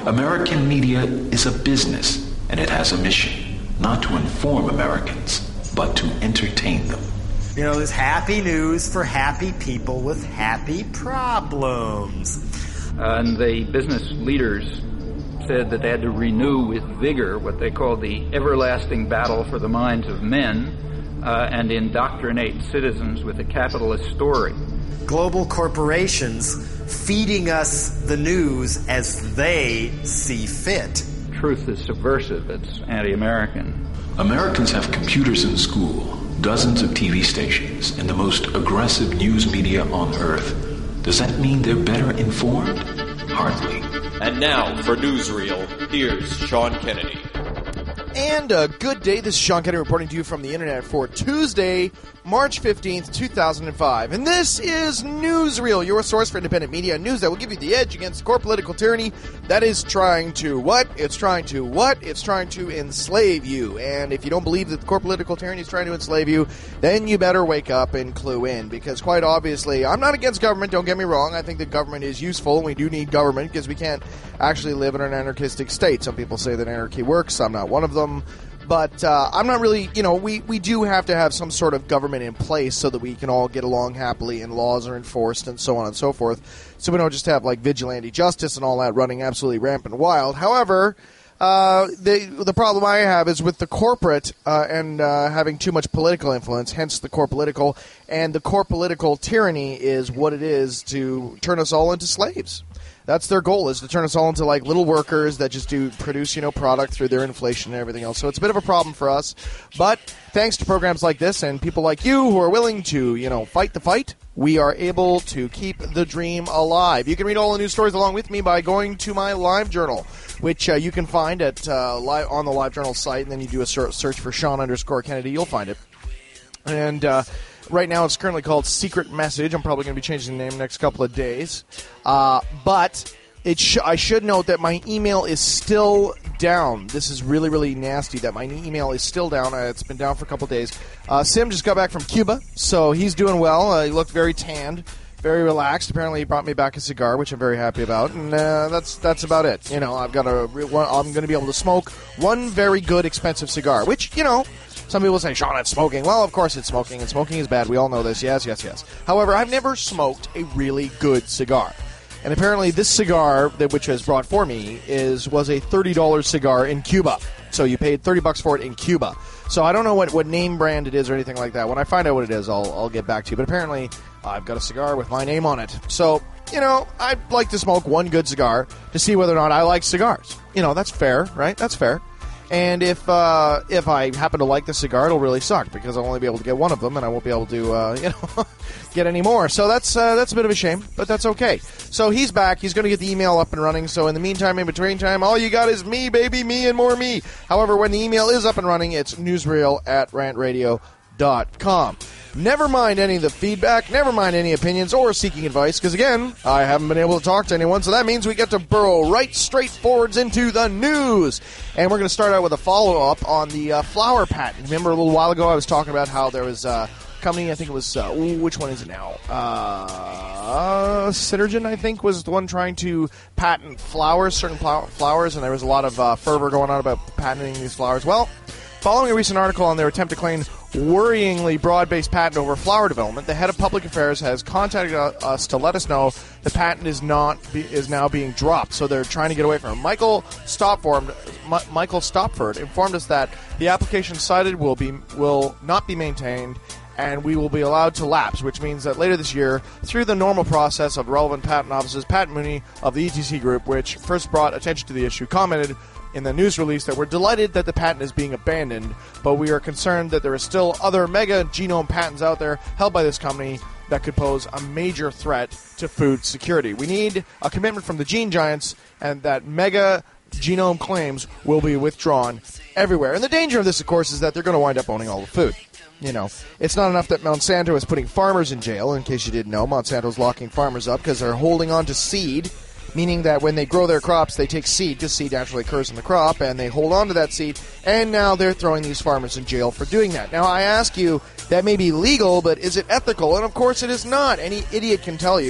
American media is a business, and it has a mission, not to inform Americans, but to entertain them. You know, there's happy news for happy people with happy problems. And the business leaders said that they had to renew with vigor what they called the everlasting battle for the minds of men and indoctrinate citizens with a capitalist story. Global corporations feeding us the news as they see fit. Truth is subversive. It's anti-American. Americans have computers in school, dozens of TV stations, and the most aggressive news media on Earth. Does that mean they're better informed? Hardly. And now, for Newsreel, here's Sean Kennedy. And a good day. This is Sean Kennedy reporting to you from the internet for Tuesday, March 15th, 2005. And this is Newsreel, your source for independent media and news that will give you the edge against core political tyranny that is trying to what? It's trying to what? It's trying to enslave you. And if you don't believe that the core political tyranny is trying to enslave you, then you better wake up and clue in. Because quite obviously, I'm not against government, don't get me wrong. I think that government is useful, and we do need government because we can't actually live in an anarchistic state. Some people say that anarchy works. I'm not one of them. But I'm not really, we do have to have some sort of government in place so that we can all get along happily and laws are enforced and so on and so forth. So we don't just have, like, vigilante justice and all that running absolutely rampant wild. However, the problem I have is with the corporate and having too much political influence, hence the core political. And the core political tyranny is what it is to turn us all into slaves. That's their goal, is to turn us all into, like, little workers that just produce, product through their inflation and everything else. So it's a bit of a problem for us. But thanks to programs like this and people like you who are willing to, fight the fight, we are able to keep the dream alive. You can read all the news stories along with me by going to my Live Journal, which you can find at on the Live Journal site, and then you do a search for Sean_Kennedy. You'll find it. And right now it's currently called Secret Message. I'm probably going to be changing the name the next couple of days. But I should note that my email is still down. This is really, really nasty that my email is still down. It's been down for a couple of days. Sim just got back from Cuba, so he's doing well. He looked very tanned, very relaxed. Apparently he brought me back a cigar, which I'm very happy about. And that's about it. I'm going to be able to smoke one very good, expensive cigar, which, some people say, Sean, it's smoking. Well, of course it's smoking, and smoking is bad. We all know this. Yes, yes, yes. However, I've never smoked a really good cigar. And apparently this cigar, which was brought for me, was a $30 cigar in Cuba. So you paid $30 for it in Cuba. So I don't know what name brand it is or anything like that. When I find out what it is, I'll get back to you. But apparently I've got a cigar with my name on it. So, I'd like to smoke one good cigar to see whether or not I like cigars. That's fair, right? That's fair. And if I happen to like the cigar, it'll really suck because I'll only be able to get one of them, and I won't be able to, get any more. So that's a bit of a shame, but that's okay. So he's back. He's going to get the email up and running. So in the meantime, in between time, all you got is me, baby, me, and more me. However, when the email is up and running, it's newsreel@rantradio.com. Never mind any of the feedback, never mind any opinions or seeking advice, because, again, I haven't been able to talk to anyone, so that means we get to burrow right straight forwards into the news. And we're going to start out with a follow-up on the flour patent. Remember a little while ago I was talking about how there was a company, I think it was, which one is it now? Synergen, I think, was the one trying to patent flowers, certain flowers, and there was a lot of fervor going on about patenting these flowers. Well, following a recent article on their attempt to claim worryingly broad-based patent over flower development, the head of public affairs has contacted us to let us know the patent is now being dropped. So they're trying to get away from it. Michael Stopford informed us that the application cited will not be maintained, and we will be allowed to lapse, which means that later this year, through the normal process of relevant patent offices, Pat Mooney of the ETC Group, which first brought attention to the issue, commented in the news release that we're delighted that the patent is being abandoned, but we are concerned that there are still other mega genome patents out there held by this company that could pose a major threat to food security. We need a commitment from the gene giants, and that mega genome claims will be withdrawn everywhere. And the danger of this, of course, is that they're going to wind up owning all the food. It's not enough that Monsanto is putting farmers in jail. In case you didn't know, Monsanto's locking farmers up because they're holding on to seed, meaning that when they grow their crops, they take seed, because seed naturally occurs in the crop, and they hold on to that seed, and now they're throwing these farmers in jail for doing that. Now, I ask you, that may be legal, but is it ethical? And, of course, it is not. Any idiot can tell you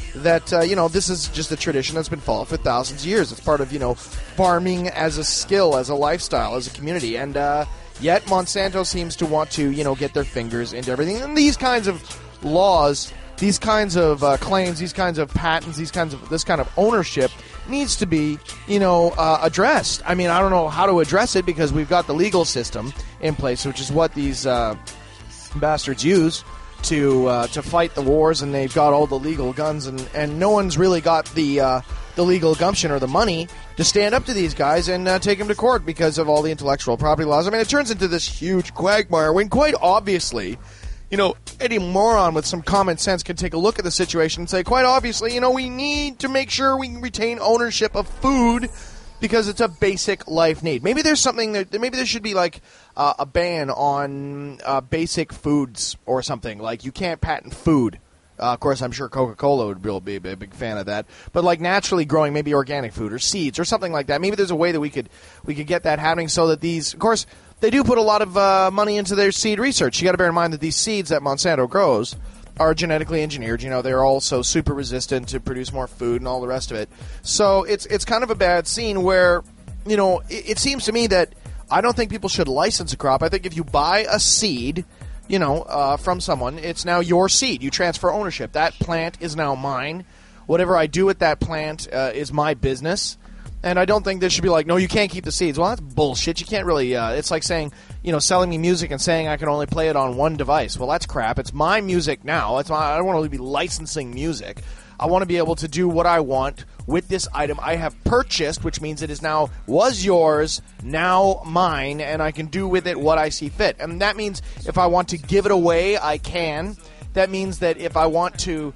that, this is just a tradition that's been followed for thousands of years. It's part of, farming as a skill, as a lifestyle, as a community. And yet Monsanto seems to want to, get their fingers into everything. And these kinds of laws, these kinds of claims, these kinds of patents, this kind of ownership needs to be, addressed. I mean, I don't know how to address it because we've got the legal system in place, which is what these bastards use to fight the wars, and they've got all the legal guns, and no one's really got the legal gumption or the money to stand up to these guys and take them to court because of all the intellectual property laws. I mean, it turns into this huge quagmire when quite obviously, any moron with some common sense can take a look at the situation and say, quite obviously, we need to make sure we retain ownership of food because it's a basic life need. Maybe there's something maybe there should be like a ban on basic foods or something. Like you can't patent food. Of course, I'm sure Coca-Cola would be a big fan of that. But like naturally growing, maybe organic food or seeds or something like that. Maybe there's a way that we could get that happening so that these, of course, they do put a lot of money into their seed research. You got to bear in mind that these seeds that Monsanto grows are genetically engineered. They're also super resistant to produce more food and all the rest of it. So it's kind of a bad scene where, it seems to me that I don't think people should license a crop. I think if you buy a seed, from someone, it's now your seed. You transfer ownership. That plant is now mine. Whatever I do with that plant is my business. And I don't think there should be like, no, you can't keep the seeds. Well, that's bullshit. You can't really, it's like saying, selling me music and saying I can only play it on one device. Well, that's crap. It's my music now. I don't want to be licensing music. I want to be able to do what I want with this item I have purchased, which means it is now was yours, now mine, and I can do with it what I see fit. And that means if I want to give it away, I can. That means that if I want to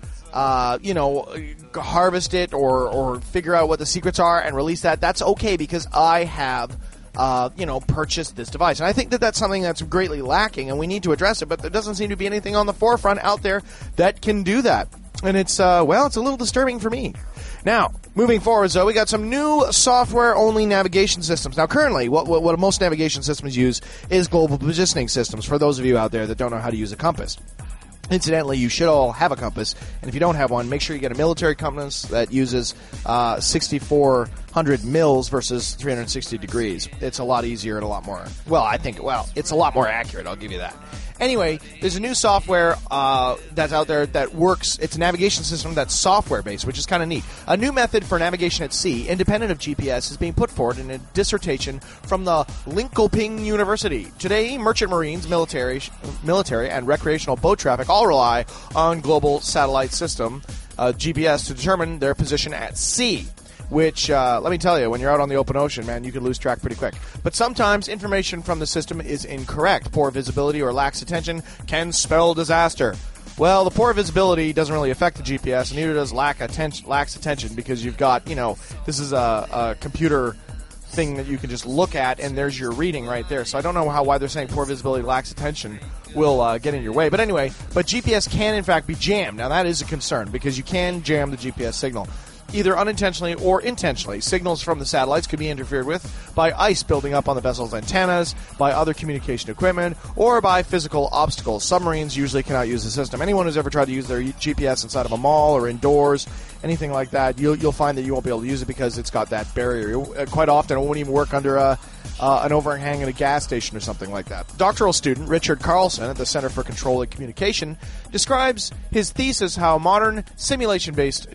harvest it or figure out what the secrets are and release that, that's okay because I have, purchased this device. And I think that that's something that's greatly lacking and we need to address it, but there doesn't seem to be anything on the forefront out there that can do that. And it's a little disturbing for me. Now, moving forward, we got some new software-only navigation systems. Now, currently, what most navigation systems use is global positioning systems, for those of you out there that don't know how to use a compass. Incidentally, you should all have a compass, and if you don't have one, make sure you get a military compass that uses 6,400 mils versus 360 degrees. It's a lot easier and a lot more, it's a lot more accurate, I'll give you that. Anyway, there's a new software that's out there that works. It's a navigation system that's software-based, which is kind of neat. A new method for navigation at sea, independent of GPS, is being put forward in a dissertation from the Linköping University. Today, merchant marines, military, and recreational boat traffic all rely on global satellite system, GPS, to determine their position at sea. Which, let me tell you, when you're out on the open ocean, man, you can lose track pretty quick. But sometimes information from the system is incorrect. Poor visibility or lax attention can spell disaster. Well, the poor visibility doesn't really affect the GPS, and neither does lax attention, because you've got, this is a computer thing that you can just look at, and there's your reading right there. So I don't know why they're saying poor visibility, lax attention will get in your way. But anyway, GPS can, in fact, be jammed. Now, that is a concern, because you can jam the GPS signal, either unintentionally or intentionally. Signals from the satellites could be interfered with by ice building up on the vessel's antennas, by other communication equipment, or by physical obstacles. Submarines usually cannot use the system. Anyone who's ever tried to use their GPS inside of a mall or indoors, anything like that, you'll find that you won't be able to use it because it's got that barrier. Quite often, it won't even work under an overhang at a gas station or something like that. Doctoral student Richard Carlson at the Center for Control and Communication describes his thesis how modern simulation-based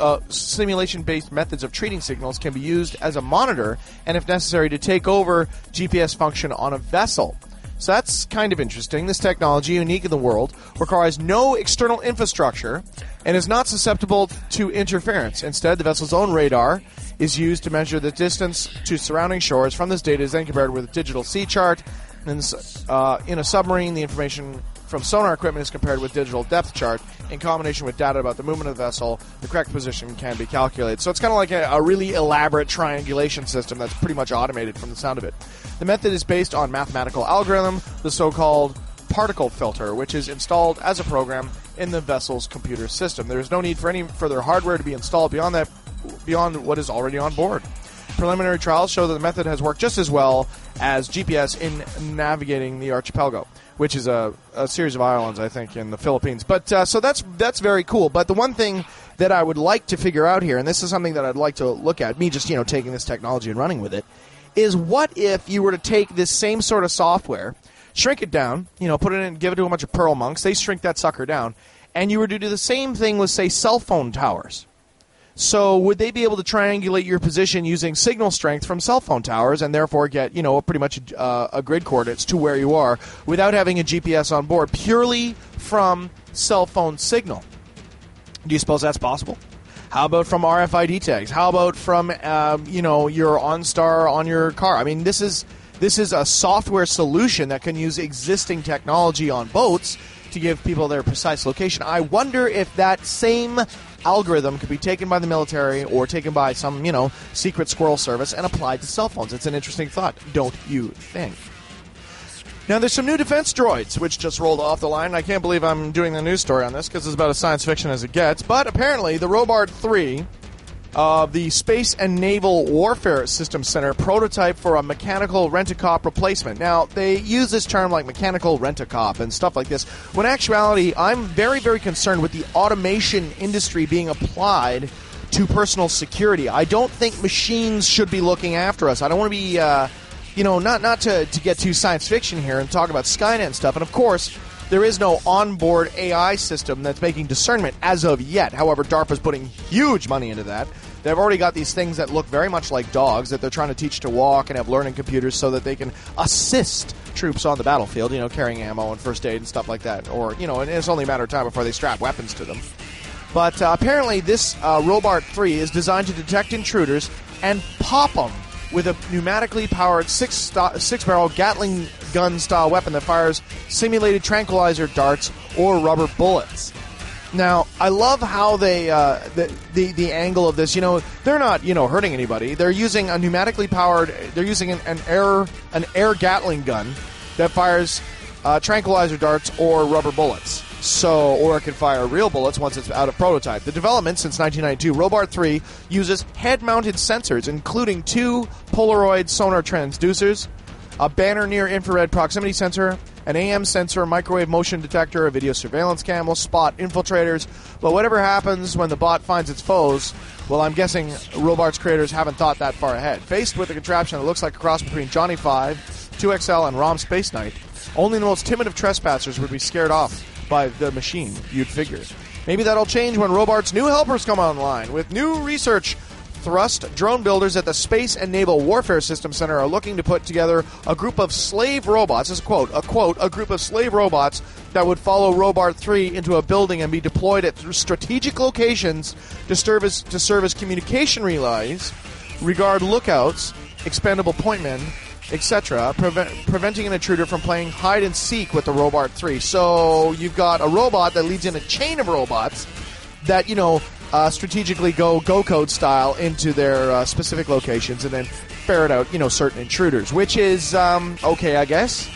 methods of treating signals can be used as a monitor and, if necessary, to take over GPS function on a vessel. So that's kind of interesting. This technology, unique in the world, requires no external infrastructure and is not susceptible to interference. Instead, the vessel's own radar is used to measure the distance to surrounding shores. From this data is then compared with a digital sea chart. And in a submarine, the information from sonar equipment is compared with digital depth chart. In combination with data about the movement of the vessel, the correct position can be calculated. So it's kind of like a really elaborate triangulation system that's pretty much automated from the sound of it. The method is based on mathematical algorithm, the so-called particle filter, which is installed as a program in the vessel's computer system. There is no need for any further hardware to be installed beyond what is already on board. Preliminary trials show that the method has worked just as well as GPS in navigating the archipelago. which is a series of islands, I think, in the Philippines. But so that's very cool. But the one thing that I would like to figure out here, and this is something that I'd like to look at, me just taking this technology and running with it, is what if you were to take this same sort of software, shrink it down, put it in, give it to a bunch of Pearl monks, they shrink that sucker down, and you were to do the same thing with, say, cell phone towers. So would they be able to triangulate your position using signal strength from cell phone towers and therefore get, pretty much a grid coordinates to where you are without having a GPS on board, purely from cell phone signal? Do you suppose that's possible? How about from RFID tags? How about from, your OnStar on your car? I mean, this is a software solution that can use existing technology on boats to give people their precise location. I wonder if that same algorithm could be taken by the military or taken by some, secret squirrel service and applied to cell phones. It's an interesting thought, don't you think? Now, there's some new defense droids, which just rolled off the line. I can't believe I'm doing the news story on this because it's about as science fiction as it gets. But apparently, the Robard 3, the Space and Naval Warfare Systems Center, prototype for a mechanical rent-a-cop replacement. Now, they use this term like mechanical rent-a-cop and stuff like this, when in actuality, I'm very, very concerned with the automation industry being applied to personal security. I don't think machines should be looking after us. I don't want to be... not to get too science fiction here and talk about Skynet and stuff. And, of course, there is no onboard AI system that's making discernment as of yet. However, DARPA's putting huge money into that. They've already got these things that look very much like dogs that they're trying to teach to walk and have learning computers so that they can assist troops on the battlefield, carrying ammo and first aid and stuff like that. Or, and it's only a matter of time before they strap weapons to them. But apparently this Robard 3 is designed to detect intruders and pop them with a pneumatically powered six-barrel Gatling gun-style weapon that fires simulated tranquilizer darts or rubber bullets. Now, I love how they the angle of this. They're not hurting anybody. They're using a pneumatically powered. They're using an air Gatling gun that fires tranquilizer darts or rubber bullets. Or it can fire real bullets once it's out of prototype. The development since 1992, Robard 3 uses head-mounted sensors, including 2 Polaroid sonar transducers, a Banner near-infrared proximity sensor, an AM sensor, microwave motion detector, a video surveillance cam will spot infiltrators. But whatever happens when the bot finds its foes, well, I'm guessing Robard's creators haven't thought that far ahead. Faced with a contraption that looks like a cross between Johnny 5, 2XL, and ROM Space Knight, only the most timid of trespassers would be scared off by the machine, you'd figure. Maybe that'll change when Robard's new helpers come online. With new research thrust, drone builders at the Space and Naval Warfare Systems Center are looking to put together a group of slave robots, this is a group of slave robots that would follow Robard 3 into a building and be deployed at strategic locations to serve as communication relays, regard lookouts, expendable point men, etc., preventing an intruder from playing hide-and-seek with the Robard 3. So you've got a robot that leads in a chain of robots that, strategically go code style into their specific locations and then ferret out, certain intruders, which is, okay, I guess.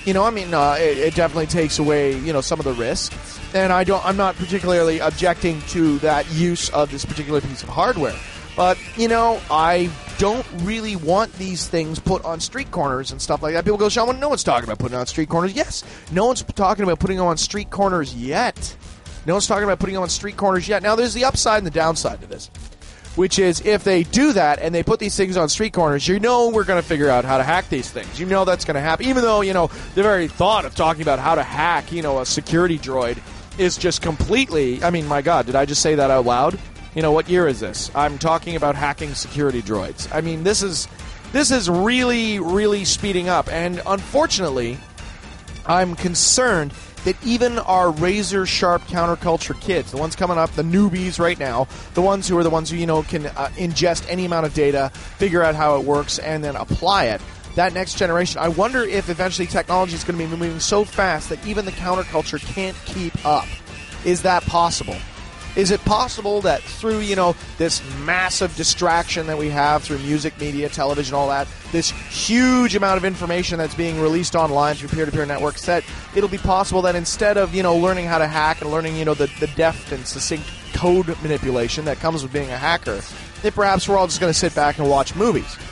It definitely takes away, some of the risk. And I'm not particularly objecting to that use of this particular piece of hardware. But, I don't really want these things put on street corners and stuff like that. People go, Sean, no one's talking about putting it on street corners. Yes, no one's talking about putting them on street corners yet. No one's talking about putting them on street corners yet. Now, there's the upside and the downside to this, which is if they do that and they put these things on street corners, we're going to figure out how to hack these things. That's going to happen. Even though, the very thought of talking about how to hack, a security droid is just completely, my God, did I just say that out loud? What year is this? I'm talking about hacking security droids. This is really, really speeding up. And unfortunately, I'm concerned that even our razor-sharp counterculture kids, the ones coming up, the newbies right now, the ones who can ingest any amount of data, figure out how it works, and then apply it, that next generation, I wonder if eventually technology is going to be moving so fast that even the counterculture can't keep up. Is that possible? Is it possible that through, this massive distraction that we have through music, media, television, all that, this huge amount of information that's being released online through peer-to-peer networks, that it'll be possible that instead of, learning how to hack and learning, the deft and succinct code manipulation that comes with being a hacker, that perhaps we're all just going to sit back and watch movies?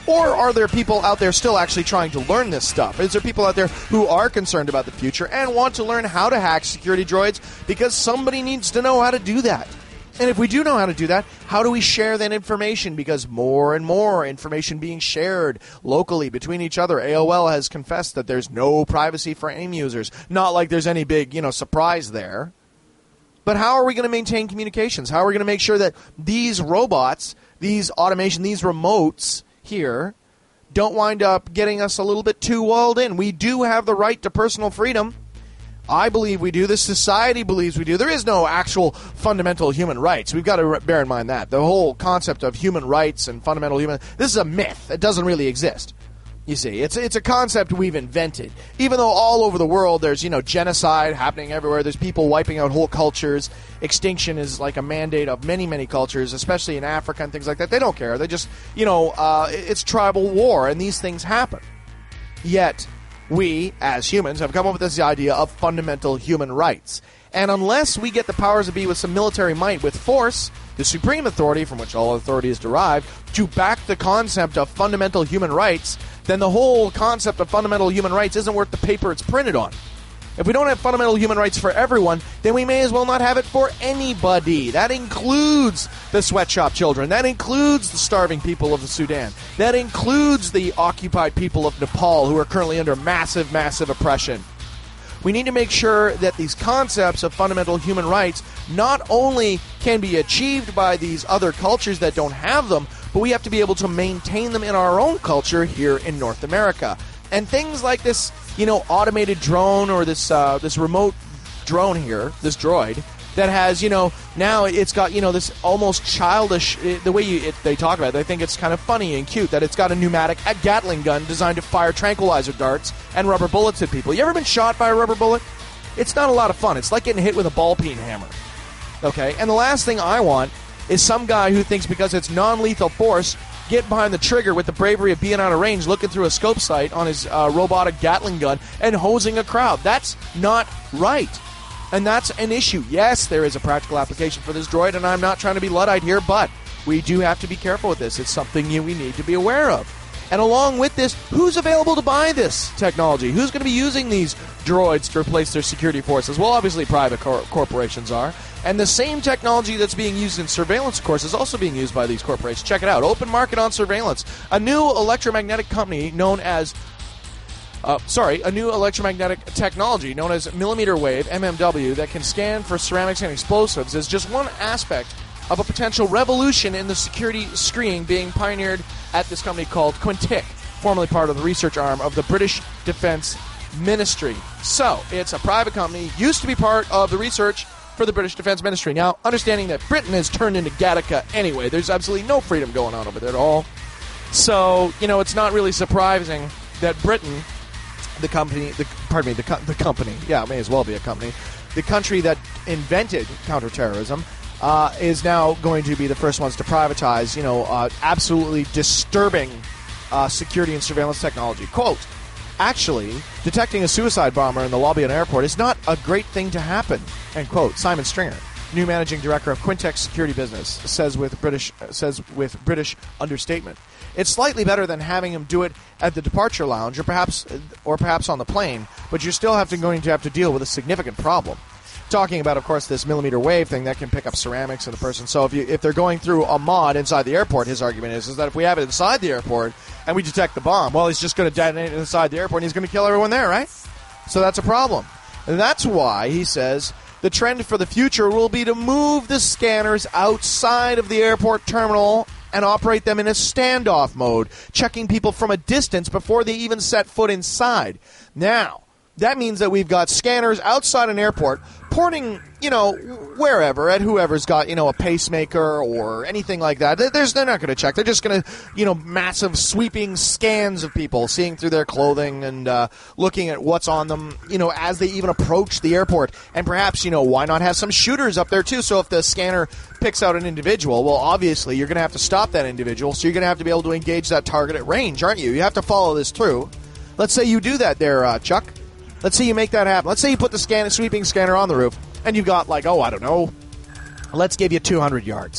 Or are there people out there still actually trying to learn this stuff? Is there people out there who are concerned about the future and want to learn how to hack security droids because somebody needs to know how to do that? And if we do know how to do that, how do we share that information? Because more and more information being shared locally between each other. AOL has confessed that there's no privacy for AIM users. Not like there's any big, surprise there. But how are we going to maintain communications? How are we going to make sure that these robots, these automation, these remotes here don't wind up getting us a little bit too walled in? We do have the right to personal freedom. I believe we do. This society believes we do. There is no actual fundamental human rights. We've got to bear in mind that. The whole concept of human rights and fundamental human... This is a myth. It doesn't really exist. You see, it's a concept we've invented. Even though all over the world there's, genocide happening everywhere. There's people wiping out whole cultures. Extinction is like a mandate of many, many cultures, especially in Africa and things like that. They don't care. They just, it's tribal war, and these things happen. Yet... we, as humans, have come up with this idea of fundamental human rights. And unless we get the powers that be with some military might, with force, the supreme authority from which all authority is derived, to back the concept of fundamental human rights, then the whole concept of fundamental human rights isn't worth the paper it's printed on. If we don't have fundamental human rights for everyone, then we may as well not have it for anybody. That includes the sweatshop children. That includes the starving people of the Sudan. That includes the occupied people of Nepal who are currently under massive, massive oppression. We need to make sure that these concepts of fundamental human rights not only can be achieved by these other cultures that don't have them, but we have to be able to maintain them in our own culture here in North America. And things like this, automated drone or this remote drone here, this droid, that has, now it's got, this almost childish, the way they talk about it, they think it's kind of funny and cute that it's got a pneumatic Gatling gun designed to fire tranquilizer darts and rubber bullets at people. You ever been shot by a rubber bullet? It's not a lot of fun. It's like getting hit with a ball-peen hammer. Okay? And the last thing I want is some guy who thinks because it's non-lethal force, get behind the trigger with the bravery of being out of range, looking through a scope sight on his robotic Gatling gun and hosing a crowd. That's not right. And that's an issue. Yes, there is a practical application for this droid, and I'm not trying to be Luddite here, but we do have to be careful with this. It's something we need to be aware of. And along with this, who's available to buy this technology? Who's going to be using these droids to replace their security forces? Well, obviously private corporations are. And the same technology that's being used in surveillance, of course, is also being used by these corporations. Check it out. Open market on surveillance. A new electromagnetic company known as... a new electromagnetic technology known as millimeter wave, MMW, that can scan for ceramics and explosives is just one aspect of a potential revolution in the security screening being pioneered at this company called Quintic, formerly part of the research arm of the British Defence Ministry. So, it's a private company, used to be part of the research for the British Defence Ministry. Now, understanding that Britain has turned into Gattaca anyway, there's absolutely no freedom going on over there at all. So, it's not really surprising that Britain, the company, yeah, it may as well be a company, the country that invented counterterrorism, is now going to be the first ones to privatize, absolutely disturbing security and surveillance technology. Quote, actually, detecting a suicide bomber in the lobby of an airport is not a great thing to happen, end quote. Simon Stringer, new managing director of Quintic Security Business, says with British understatement. It's slightly better than having him do it at the departure lounge or perhaps on the plane, but you're still going to have to deal with a significant problem. Talking about, of course, this millimeter wave thing that can pick up ceramics in a person. So if they're going through a mod inside the airport, his argument is that if we have it inside the airport and we detect the bomb, well, he's just going to detonate it inside the airport and he's going to kill everyone there, right? So that's a problem. And that's why, he says, the trend for the future will be to move the scanners outside of the airport terminal and operate them in a standoff mode, checking people from a distance before they even set foot inside. Now, that means that we've got scanners outside an airport pointing, wherever, at whoever's got, a pacemaker or anything like that. They're not going to check. They're just going to, massive sweeping scans of people, seeing through their clothing and looking at what's on them, as they even approach the airport. And perhaps, why not have some shooters up there too? So if the scanner picks out an individual, well, obviously you're going to have to stop that individual. So you're going to have to be able to engage that target at range, aren't you? You have to follow this through. Let's say you do that there, Chuck. Let's say you make that happen. Let's say you put the sweeping scanner on the roof, and you've got, let's give you 200 yards.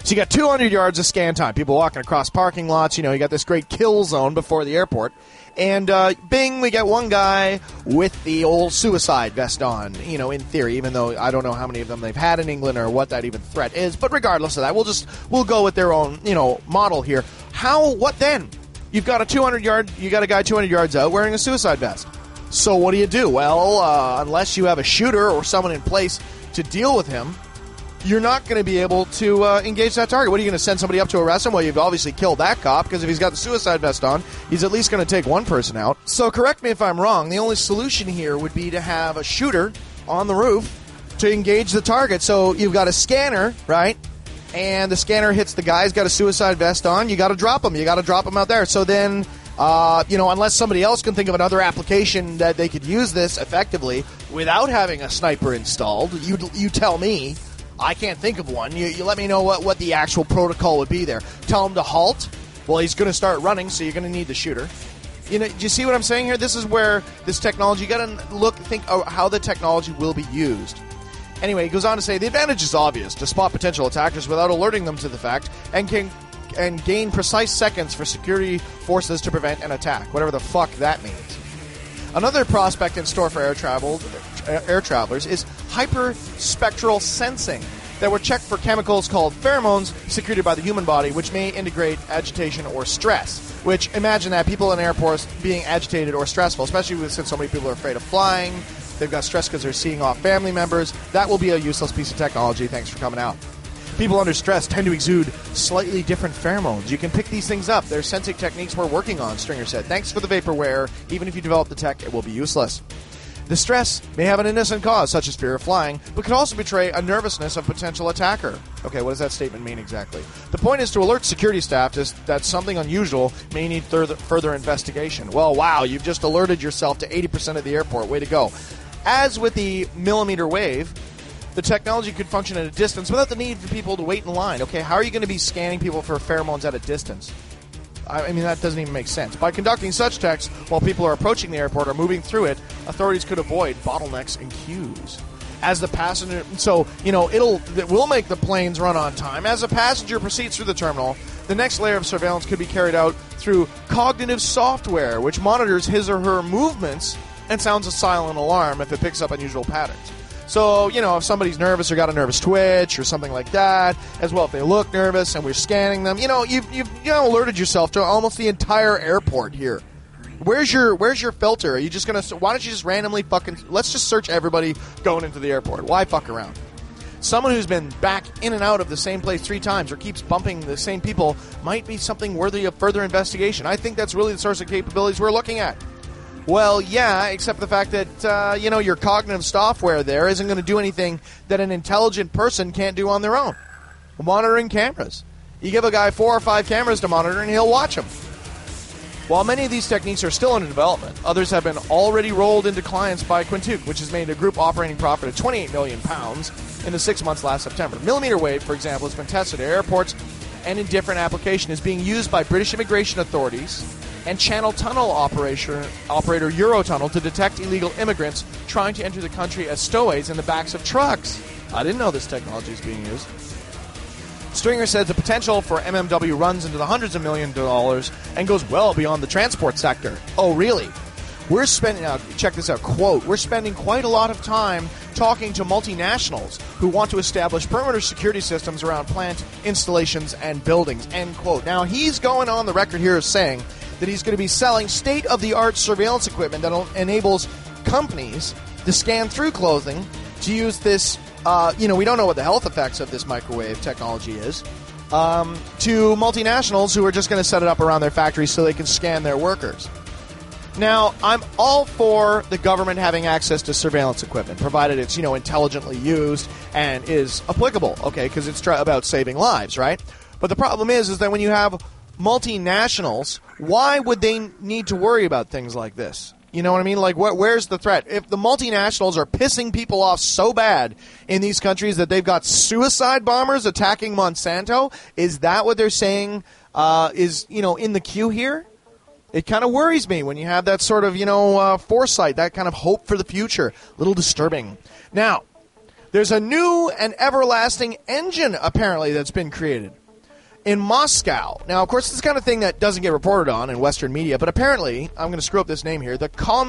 So you got 200 yards of scan time. People walking across parking lots. You got this great kill zone before the airport. And bing, we get one guy with the old suicide vest on, in theory, even though I don't know how many of them they've had in England or what that even threat is. But regardless of that, we'll go with their own, model here. What then? You've got you got a guy 200 yards out wearing a suicide vest. So what do? Well, unless you have a shooter or someone in place to deal with him, you're not going to be able to engage that target. What are you going to send somebody up to arrest him? Well, you've obviously killed that cop, because if he's got the suicide vest on, he's at least going to take one person out. So correct me if I'm wrong. The only solution here would be to have a shooter on the roof to engage the target. So you've got a scanner, right? And the scanner hits the guy. He's got a suicide vest on. You got to drop him. You got to drop him out there. So then, unless somebody else can think of another application that they could use this effectively without having a sniper installed, you tell me. I can't think of one. You let me know what the actual protocol would be there. Tell him to halt. Well, he's going to start running, so you're going to need the shooter. Do you see what I'm saying here? This is where this technology, you got to think how the technology will be used. Anyway, he goes on to say, the advantage is obvious: to spot potential attackers without alerting them to the fact, and gain precise seconds for security forces to prevent an attack, whatever the fuck that means. Another prospect in store for air travelers is hyperspectral sensing that would check for chemicals called pheromones secreted by the human body, which may indicate agitation or stress. Which, imagine that, people in airports being agitated or stressful, especially since so many people are afraid of flying. They've got stress because they're seeing off family members. That will be a useless piece of technology. Thanks for coming out. People under stress tend to exude slightly different pheromones. You can pick these things up. They're sensing techniques we're working on, Stringer said. Thanks for the vaporware. Even if you develop the tech, it will be useless. The stress may have an innocent cause, such as fear of flying, but could also betray a nervousness of potential attacker. Okay, what does that statement mean exactly? The point is to alert security staff that something unusual may need further investigation. Well, wow, you've just alerted yourself to 80% of the airport. Way to go. As with the millimeter wave, the technology could function at a distance without the need for people to wait in line. Okay, how are you going to be scanning people for pheromones at a distance? I mean, that doesn't even make sense. By conducting such checks while people are approaching the airport or moving through it, authorities could avoid bottlenecks and queues. As the passenger, it will make the planes run on time. As a passenger proceeds through the terminal, the next layer of surveillance could be carried out through cognitive software, which monitors his or her movements and sounds a silent alarm if it picks up unusual patterns. So, if somebody's nervous or got a nervous twitch or something like that, as well if they look nervous and we're scanning them, you've alerted yourself to almost the entire airport here. Where's your filter? Are you just going to, why don't you just randomly let's just search everybody going into the airport. Why fuck around? Someone who's been back in and out of the same place 3 times or keeps bumping the same people might be something worthy of further investigation. I think that's really the source of capabilities we're looking at. Well, yeah, except the fact that, your cognitive software there isn't going to do anything that an intelligent person can't do on their own. Monitoring cameras. You give a guy 4 or 5 cameras to monitor and he'll watch them. While many of these techniques are still under development, others have been already rolled into clients by Quintuple, which has made a group operating profit of £28 million in the 6 months last September. Millimeter wave, for example, has been tested at airports and in different applications, is being used by British immigration authorities and Channel Tunnel operator Eurotunnel to detect illegal immigrants trying to enter the country as stowaways in the backs of trucks. I didn't know this technology is being used. Stringer says the potential for MMW runs into the hundreds of millions of dollars and goes well beyond the transport sector. Oh, really? We're spending, check this out, quote, we're spending quite a lot of time talking to multinationals who want to establish perimeter security systems around plant installations and buildings, end quote. Now, he's going on the record here as saying that he's going to be selling state-of-the-art surveillance equipment that enables companies to scan through clothing to use this, we don't know what the health effects of this microwave technology is, to multinationals who are just going to set it up around their factories so they can scan their workers. Now, I'm all for the government having access to surveillance equipment, provided it's, intelligently used and is applicable, okay, because it's about saving lives, right? But the problem is that when you have multinationals, why would they need to worry about things like this? You know what I mean? Like, where's the threat? If the multinationals are pissing people off so bad in these countries that they've got suicide bombers attacking Monsanto, is that what they're saying is, in the queue here? It kind of worries me when you have that sort of, foresight, that kind of hope for the future. A little disturbing. Now, There's a new and everlasting engine, apparently, that's been created in Moscow. Now, of course, this is the kind of thing that doesn't get reported on in Western media, but apparently, I'm going to screw up this name here, the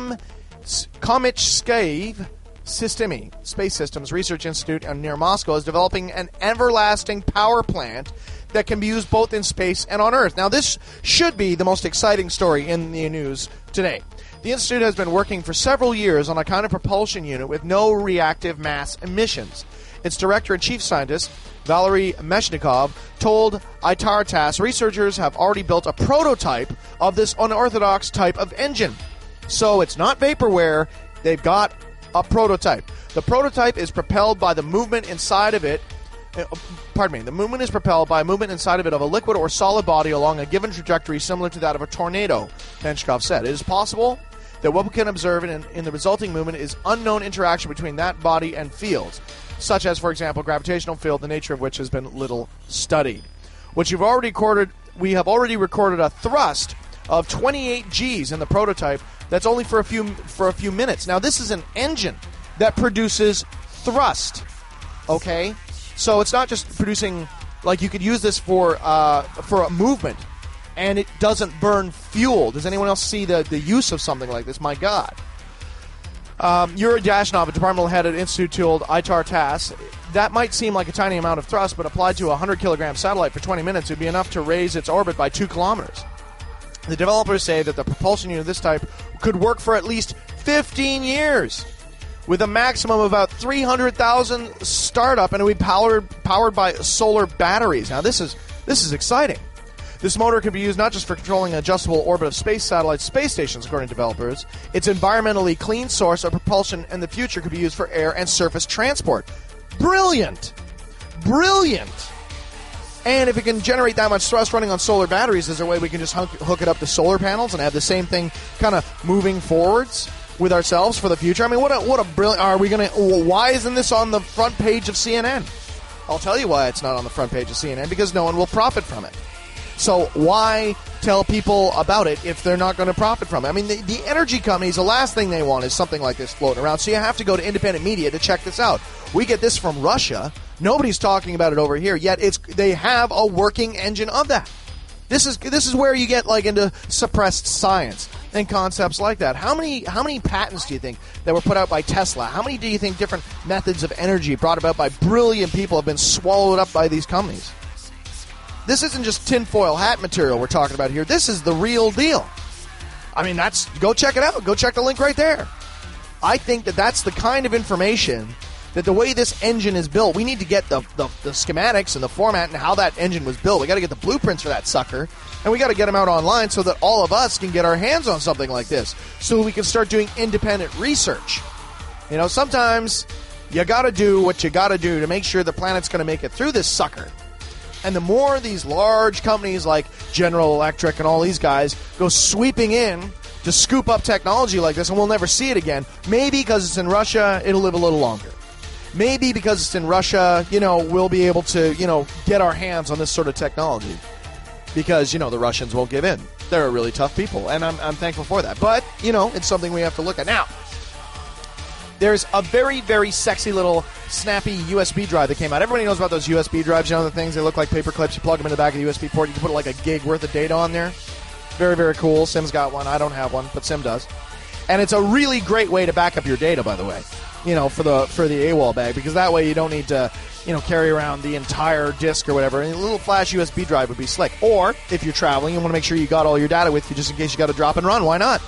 Komichskiv Systemy Space Systems Research Institute near Moscow is developing an everlasting power plant that can be used both in space and on Earth. Now, this should be the most exciting story in the news today. The Institute has been working for several years on a kind of propulsion unit with no reactive mass emissions. Its director and chief scientist, Valery Meshnikov, told ITAR-TASS researchers have already built a prototype of this unorthodox type of engine. So it's not vaporware, they've got a prototype. The prototype is propelled by the movement inside of it. The movement is propelled by a movement inside of it of a liquid or solid body along a given trajectory similar to that of a tornado, Meshnikov said. It is possible that what we can observe in the resulting movement is unknown interaction between that body and fields, such as, for example, gravitational field, the nature of which has been little studied. We have already recorded a thrust of 28 Gs in the prototype. That's only for a few minutes. Now, this is an engine that produces thrust. Okay, so it's not just producing, like, you could use this for a movement, and it doesn't burn fuel. Does anyone else see the use of something like this? My God. Yuri Dashnov, a departmental head at Institute told ITAR-TASS, that might seem like a tiny amount of thrust, but applied to a 100-kilogram satellite for 20 minutes, it would be enough to raise its orbit by 2 kilometers. The developers say that the propulsion unit of this type could work for at least 15 years, with a maximum of about 300,000 startup, and it would be powered by solar batteries. Now, this is exciting. This motor could be used not just for controlling an adjustable orbit of space satellites, space stations, according to developers. Its environmentally clean source of propulsion in the future could be used for air and surface transport. Brilliant! Brilliant! And if it can generate that much thrust running on solar batteries, is there a way we can just hook it up to solar panels and have the same thing kind of moving forwards with ourselves for the future? I mean, what a brilliant... Why isn't this on the front page of CNN? I'll tell you why it's not on the front page of CNN, because no one will profit from it. So why tell people about it if they're not going to profit from it? I mean, the energy companies, the last thing they want is something like this floating around. So you have to go to independent media to check this out. We get this from Russia. Nobody's talking about it over here, yet they have a working engine of that. This is where you get like into suppressed science and concepts like that. How many patents do you think that were put out by Tesla? How many do you think different methods of energy brought about by brilliant people have been swallowed up by these companies? This isn't just tinfoil hat material we're talking about here. This is the real deal. I mean, go check it out. Go check the link right there. I think that's the kind of information that the way this engine is built, we need to get the schematics and the format and how that engine was built. We got to get the blueprints for that sucker, and we got to get them out online so that all of us can get our hands on something like this, so we can start doing independent research. You know, sometimes you got to do what you got to do to make sure the planet's going to make it through this sucker. And the more these large companies like General Electric and all these guys go sweeping in to scoop up technology like this, and we'll never see it again, maybe because it's in Russia, it'll live a little longer. Maybe because it's in Russia, we'll be able to, get our hands on this sort of technology. Because, the Russians won't give in. They're really tough people, and I'm thankful for that. But, it's something we have to look at. Now, there's a very, very sexy little snappy USB drive that came out. Everybody knows about those USB drives, the things, they look like paper clips. You plug them in the back of the USB port. You can put like a gig worth of data on there. Very, very cool. Sim's got one. I don't have one, but Sim does. And it's a really great way to back up your data, by the way, for the AWOL bag, because that way you don't need to, carry around the entire disk or whatever. And a little flash USB drive would be slick. Or, if you're traveling, you want to make sure you got all your data with you just in case you got to drop and run. Why not?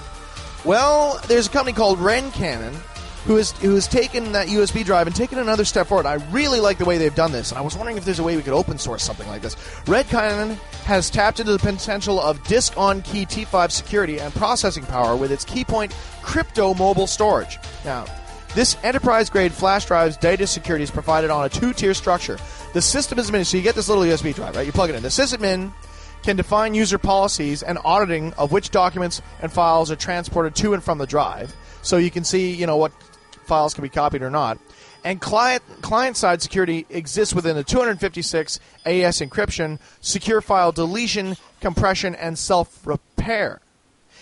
Well, there's a company called RenCannon who has taken that USB drive and taken another step forward. I really like the way they've done this, and I was wondering if there's a way we could open source something like this. RenCannon has tapped into the potential of disk-on-key T5 security and processing power with its Keypoint crypto mobile storage. Now, this enterprise-grade flash drive's data security is provided on a 2-tier structure. The sysadmin, so you get this little USB drive, right? You plug it in. The sysadmin can define user policies and auditing of which documents and files are transported to and from the drive, so you can see, what files can be copied or not. And client-side security exists within the 256 AES encryption, secure file deletion, compression, and self-repair.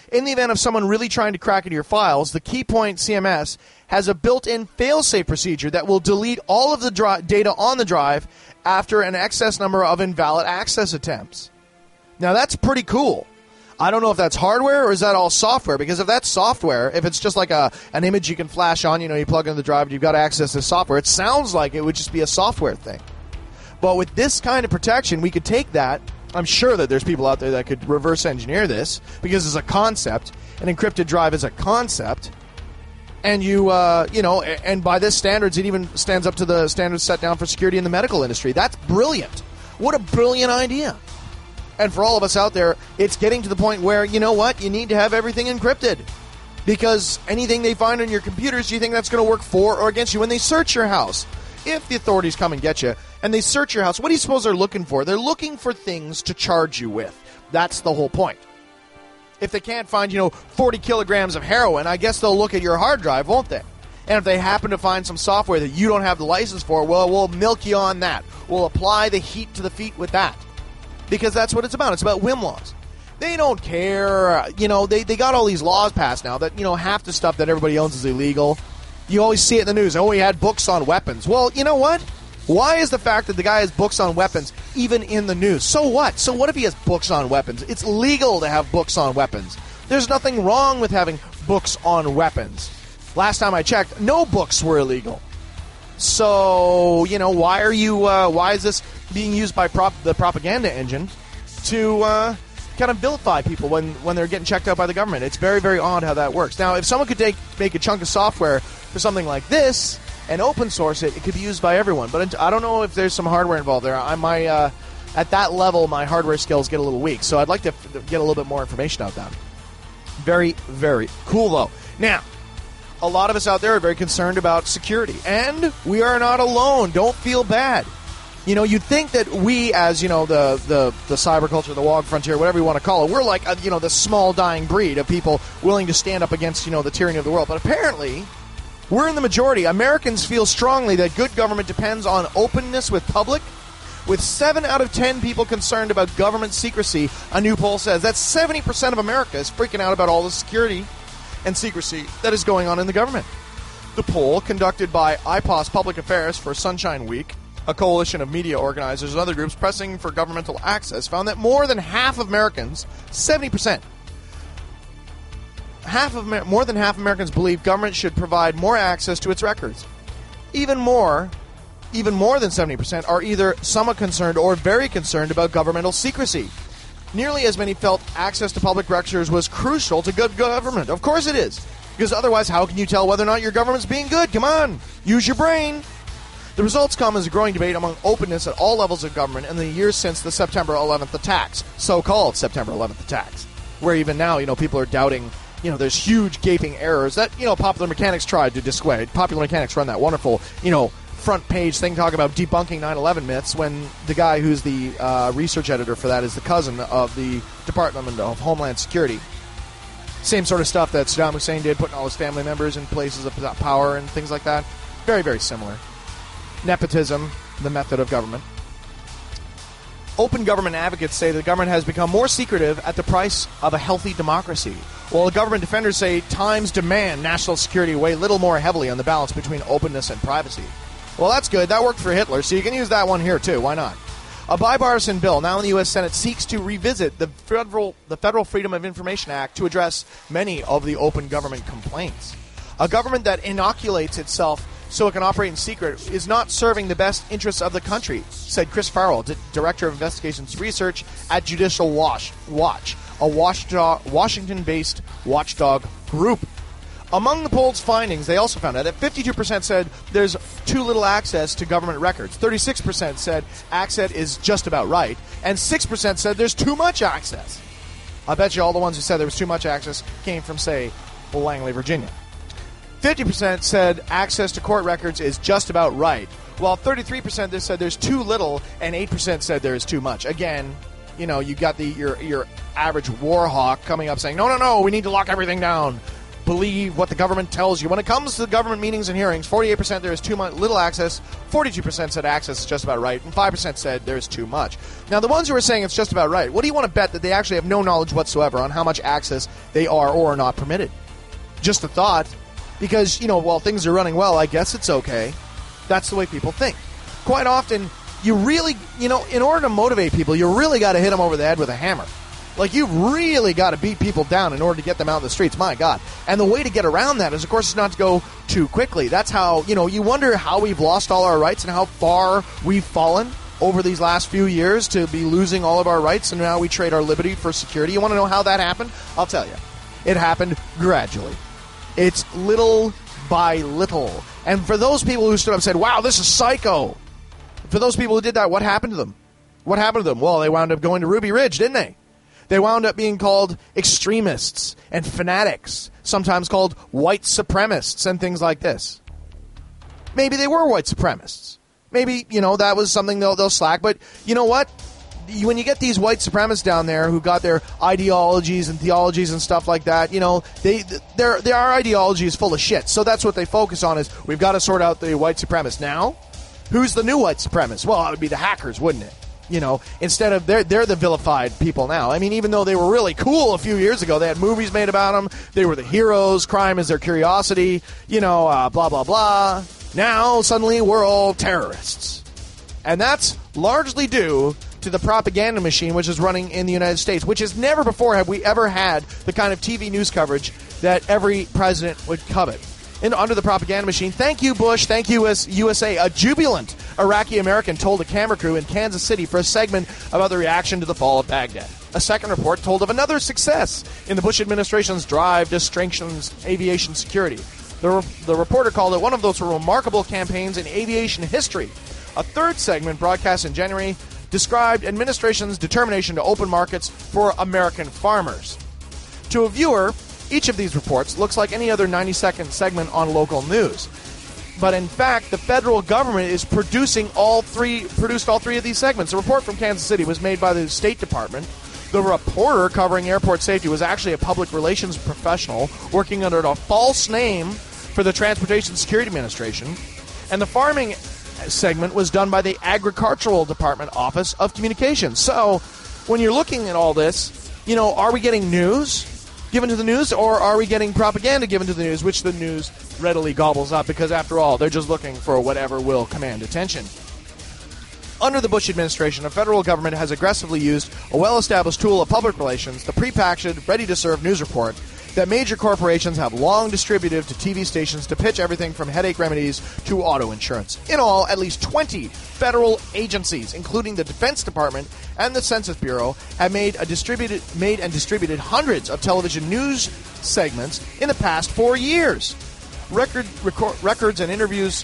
In the event of someone really trying to crack into your files, the Keypoint CMS has a built-in fail-safe procedure that will delete all of the data on the drive after an excess number of invalid access attempts. Now, that's pretty cool. I don't know if that's hardware or is that all software, because if that's software, if it's just like an image you can flash on, you plug in the drive and you've got to access the software, it sounds like it would just be a software thing. But with this kind of protection, we could take that. I'm sure that there's people out there that could reverse engineer this, because it's a concept. An encrypted drive is a concept. And and by this standards, it even stands up to the standards set down for security in the medical industry. That's brilliant. What a brilliant idea. And for all of us out there, it's getting to the point where, you know what, you need to have everything encrypted. Because anything they find on your computers, do you think that's going to work for or against you when they search your house? If the authorities come and get you, and they search your house, what do you suppose they're looking for? They're looking for things to charge you with. That's the whole point. If they can't find, 40 kilograms of heroin, I guess they'll look at your hard drive, won't they? And if they happen to find some software that you don't have the license for, well, we'll milk you on that. We'll apply the heat to the feet with that. Because that's what it's about. It's about whim laws. They don't care. They got all these laws passed now that, half the stuff that everybody owns is illegal. You always see it in the news. Oh, he had books on weapons. Well, you know what? Why is the fact that the guy has books on weapons even in the news? So what? So what if he has books on weapons? It's legal to have books on weapons. There's nothing wrong with having books on weapons. Last time I checked, no books were illegal. So, why is this being used by the propaganda engine to kind of vilify people when they're getting checked out by the government? It's very, very odd how that works. Now, if someone could make a chunk of software for something like this and open source it, it could be used by everyone. But I don't know if there's some hardware involved there. At that level, my hardware skills get a little weak, so I'd like to get a little bit more information out that. Very, very cool, though. Now, a lot of us out there are very concerned about security, and we are not alone. Don't feel bad. You'd think that we, as, the cyber culture, the WOG frontier, whatever you want to call it, we're like, the small dying breed of people willing to stand up against, the tyranny of the world. But apparently, we're in the majority. Americans feel strongly that good government depends on openness with public, with 7 out of 10 people concerned about government secrecy, a new poll says. That's 70% of America is freaking out about all the security and secrecy that is going on in the government. The poll, conducted by IPOS Public Affairs for Sunshine Week, a coalition of media organizers and other groups pressing for governmental access, found that more than half of Americans, 70%, more than half of Americans believe government should provide more access to its records. Even more than 70% are either somewhat concerned or very concerned about governmental secrecy. Nearly as many felt access to public records was crucial to good government. Of course it is. Because otherwise, how can you tell whether or not your government's being good? Come on, use your brain. The results come as a growing debate among openness at all levels of government in the years since the September 11th attacks, so-called September 11th attacks, where even now, people are doubting, there's huge gaping errors that, Popular Mechanics tried to dissuade. Popular Mechanics run that wonderful, front page thing talking about debunking 9/11 myths when the guy who's the research editor for that is the cousin of the Department of Homeland Security. Same sort of stuff that Saddam Hussein did, putting all his family members in places of power and things like that. Very, very similar. Nepotism, the method of government. Open government advocates say the government has become more secretive at the price of a healthy democracy, while the government defenders say times demand national security weigh little more heavily on the balance between openness and privacy. Well, that's good. That worked for Hitler, so you can use that one here, too. Why not? A bipartisan bill now in the U.S. Senate seeks to revisit the Federal Freedom of Information Act to address many of the open government complaints. A government that inoculates itself so it can operate in secret is not serving the best interests of the country, said Chris Farrell, Director of Investigations Research at Judicial Watch, a Washington-based watchdog group. Among the poll's findings, they also found out that 52% said there's too little access to government records, 36% said access is just about right, and 6% said there's too much access. I bet you all the ones who said there was too much access came from, say, Langley, Virginia. 50% said access to court records is just about right, while 33% said there's too little, and 8% said there is too much. Again, you got your average war hawk coming up saying, no, we need to lock everything down. believe what the government tells you. When it comes to the government meetings and hearings, 48% there is too much, little access, 42% said access is just about right, and 5% said there's too much. Now, the ones who are saying it's just about right, what do you want to bet that they actually have no knowledge whatsoever on how much access they are or are not permitted? Just a thought, because, while things are running well, I guess it's okay. That's the way people think. Quite often, you really, in order to motivate people, you really got to hit them over the head with a hammer. Like, you've really got to beat people down in order to get them out in the streets, my God. And the way to get around that is, of course, not to go too quickly. That's how, you wonder how we've lost all our rights and how far we've fallen over these last few years to be losing all of our rights, and now we trade our liberty for security. You want to know how that happened? I'll tell you. It happened gradually. It's little by little. And for those people who stood up and said, wow, this is psycho, for those people who did that, what happened to them? What happened to them? Well, they wound up going to Ruby Ridge, didn't they? They wound up being called extremists and fanatics, sometimes called white supremacists and things like this. Maybe they were white supremacists. Maybe, that was something they'll slack. But you know what? When you get these white supremacists down there who got their ideologies and theologies and stuff like that, their ideology is full of shit. So that's what they focus on is we've got to sort out the white supremacists. Now, who's the new white supremacists? Well, it would be the hackers, wouldn't it? Instead of they're the vilified people now. I mean, even though they were really cool a few years ago, they had movies made about them. They were the heroes. Crime is their curiosity. Blah, blah, blah. Now, suddenly, we're all terrorists. And that's largely due to the propaganda machine which is running in the United States, which is never before have we ever had the kind of TV news coverage that every president would covet. And under the propaganda machine, thank you, Bush, thank you, USA. A jubilant Iraqi-American told a camera crew in Kansas City for a segment about the reaction to the fall of Baghdad. A second report told of another success in the Bush administration's drive to strengthen aviation security. The reporter called it one of those remarkable campaigns in aviation history. A third segment, broadcast in January, described administration's determination to open markets for American farmers. To a viewer, each of these reports looks like any other 90-second segment on local news. But in fact, the federal government is produced all three of these segments. The report from Kansas City was made by the State Department. The reporter covering airport safety was actually a public relations professional working under a false name for the Transportation Security Administration. And the farming segment was done by the Agricultural Department Office of Communications. So when you're looking at all this, are we getting news given to the news, or are we getting propaganda given to the news, which the news readily gobbles up because, after all, they're just looking for whatever will command attention. Under the Bush administration, the federal government has aggressively used a well-established tool of public relations, the prepackaged, ready-to-serve news report, that major corporations have long distributed to TV stations to pitch everything from headache remedies to auto insurance. In all, at least 20 federal agencies, including the Defense Department and the Census Bureau, have made and distributed hundreds of television news segments in the past 4 years. Records and interviews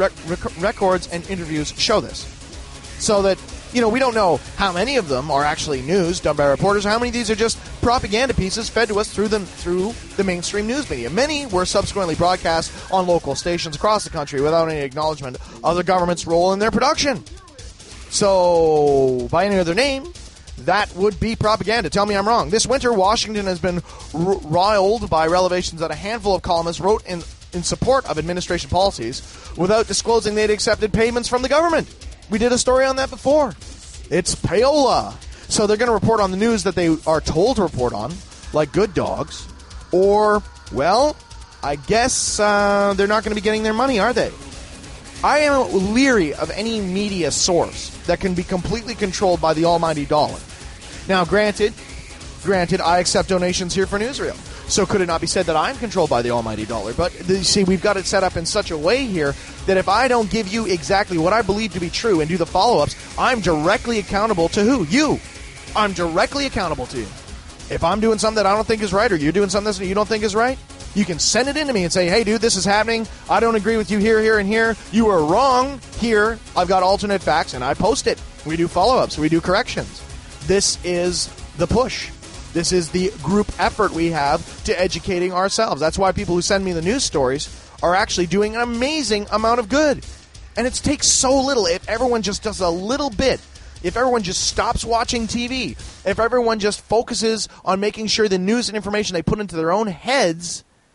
show this. So that, we don't know how many of them are actually news done by reporters, how many of these are just propaganda pieces fed to us through the mainstream news media. Many were subsequently broadcast on local stations across the country without any acknowledgement of the government's role in their production. So, by any other name, that would be propaganda. Tell me I'm wrong. This winter, Washington has been riled by revelations that a handful of columnists wrote in support of administration policies without disclosing they'd accepted payments from the government. We did a story on that before. It's payola. So they're going to report on the news that they are told to report on, like good dogs. Or, well, I guess they're not going to be getting their money, are they? I am leery of any media source that can be completely controlled by the almighty dollar. Now, granted, I accept donations here for Newsreel. So could it not be said that I'm controlled by the almighty dollar? But, see, we've got it set up in such a way here that if I don't give you exactly what I believe to be true and do the follow-ups, I'm directly accountable to who? You. I'm directly accountable to you. If I'm doing something that I don't think is right, or you're doing something that you don't think is right, you can send it in to me and say, hey, dude, this is happening. I don't agree with you here, here, and here. You are wrong here. I've got alternate facts, and I post it. We do follow-ups. We do corrections. This is the push. This is the group effort we have to educating ourselves. That's why people who send me the news stories are actually doing an amazing amount of good. And it takes so little. If everyone just does a little bit, if everyone just stops watching TV, if everyone just focuses on making sure the news and information they put into their own heads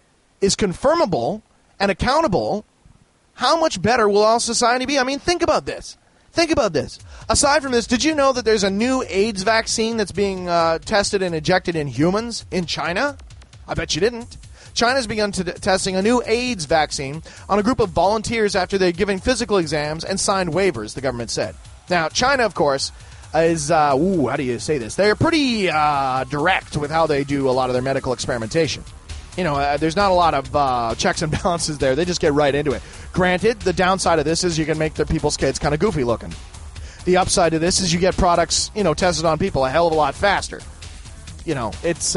is confirmable and accountable, how much better will our society be? I mean, think about this. Think about this. Aside from this, did you know that there's a new AIDS vaccine that's being tested and injected in humans in China? I bet you didn't. China's begun testing a new AIDS vaccine on a group of volunteers after they'd given physical exams and signed waivers, the government said. Now, China, of course, is, how do you say this? They're pretty direct with how they do a lot of their medical experimentation. You know, there's not a lot of checks and balances there. They just get right into it. Granted, the downside of this is you can make their people's kids kind of goofy looking. The upside of this is you get products, tested on people a hell of a lot faster. It's,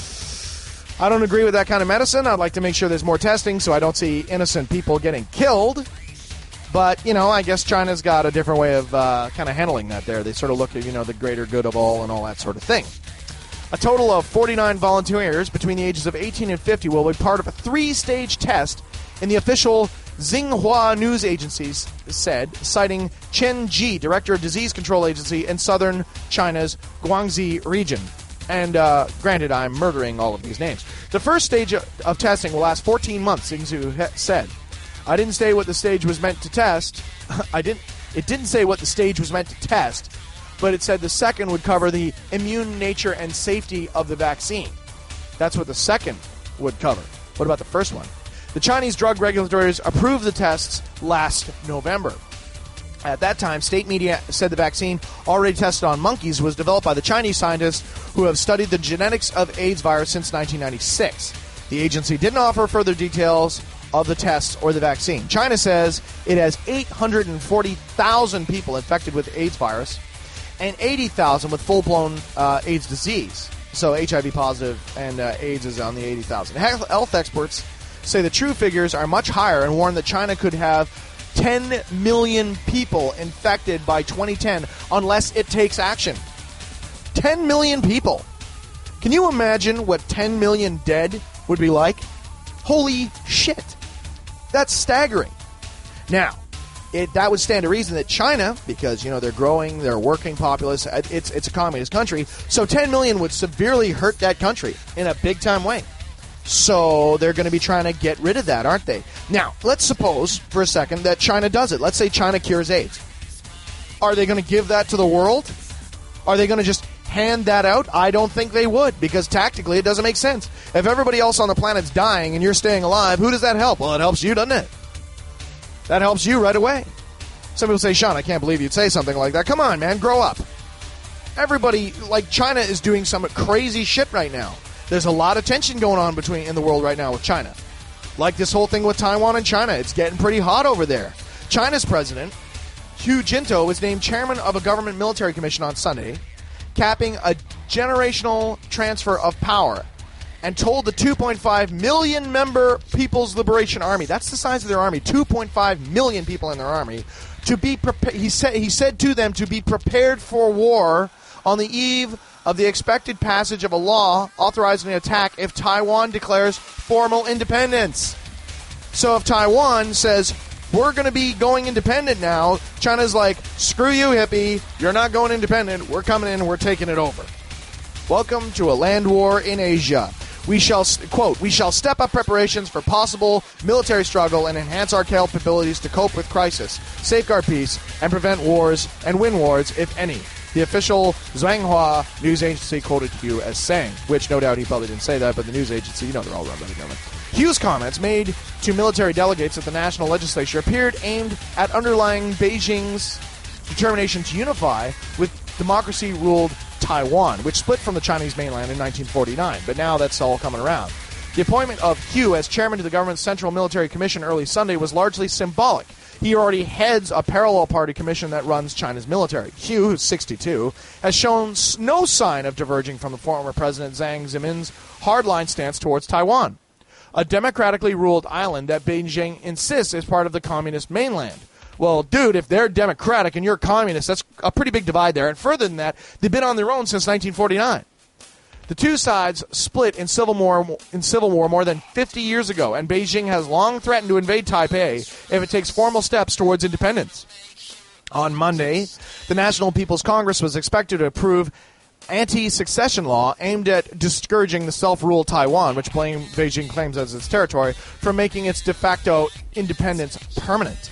I don't agree with that kind of medicine. I'd like to make sure there's more testing so I don't see innocent people getting killed. But, I guess China's got a different way of kind of handling that there. They sort of look at, the greater good of all and all that sort of thing. A total of 49 volunteers between the ages of 18 and 50 will be part of a 3-stage test in the official Xinhua news agencies said, citing Chen Ji, director of Disease Control Agency in southern China's Guangxi region. And granted, I'm murdering all of these names. The first stage of testing will last 14 months, Xinhua said. I didn't say what the stage was meant to test. It didn't say what the stage was meant to test, but it said the second would cover the immune nature and safety of the vaccine. That's what the second would cover. What about the first one? The Chinese drug regulators approved the tests last November. At that time, state media said the vaccine, already tested on monkeys, was developed by the Chinese scientists who have studied the genetics of AIDS virus since 1996. The agency didn't offer further details of the tests or the vaccine. China says it has 840,000 people infected with AIDS virus and 80,000 with full-blown AIDS disease. So HIV positive and AIDS is on the 80,000. Health experts say the true figures are much higher and warn that China could have 10 million people infected by 2010 unless it takes action. 10 million people. Can you imagine what 10 million dead would be like? Holy shit. That's staggering. Now, that would stand to reason that China, because, they're growing, they're a working populace, it's a communist country, so 10 million would severely hurt that country in a big-time way. So they're going to be trying to get rid of that, aren't they? Now, let's suppose for a second that China does it. Let's say China cures AIDS. Are they going to give that to the world? Are they going to just hand that out? I don't think they would, because tactically it doesn't make sense. If everybody else on the planet's dying and you're staying alive, who does that help? Well, it helps you, doesn't it? That helps you right away. Some people say, Sean, I can't believe you'd say something like that. Come on, man, grow up. Everybody, China is doing some crazy shit right now. There's a lot of tension going on in the world right now with China. Like this whole thing with Taiwan and China. It's getting pretty hot over there. China's president, Hu Jintao, was named chairman of a government military commission on Sunday, capping a generational transfer of power, and told the 2.5 million member People's Liberation Army, that's the size of their army, 2.5 million people in their army, to be prepared. He said to them to be prepared for war on the eve of the expected passage of a law authorizing an attack if Taiwan declares formal independence. So if Taiwan says, we're going to be going independent now, China's like, screw you, hippie, you're not going independent, we're coming in and we're taking it over. Welcome to a land war in Asia. We shall, quote, we shall step up preparations for possible military struggle and enhance our capabilities to cope with crisis, safeguard peace, and prevent wars and win wars, if any. The official Xinhua news agency quoted Hu as saying, which no doubt he probably didn't say that, but the news agency, they're all run by the government. Hu's comments made to military delegates at the national legislature appeared aimed at underlying Beijing's determination to unify with democracy-ruled Taiwan, which split from the Chinese mainland in 1949, but now that's all coming around. The appointment of Hu as chairman of the government's Central Military Commission early Sunday was largely symbolic. He already heads a parallel party commission that runs China's military. Hu, who's 62, has shown no sign of diverging from the former President Jiang Zemin's hardline stance towards Taiwan, a democratically ruled island that Beijing insists is part of the communist mainland. Well, dude, if they're democratic and you're communist, that's a pretty big divide there. And further than that, they've been on their own since 1949. The two sides split in civil war more than 50 years ago, and Beijing has long threatened to invade Taipei if it takes formal steps towards independence. On Monday, the National People's Congress was expected to approve anti-succession law aimed at discouraging the self-ruled Taiwan, which Beijing claims as its territory, from making its de facto independence permanent.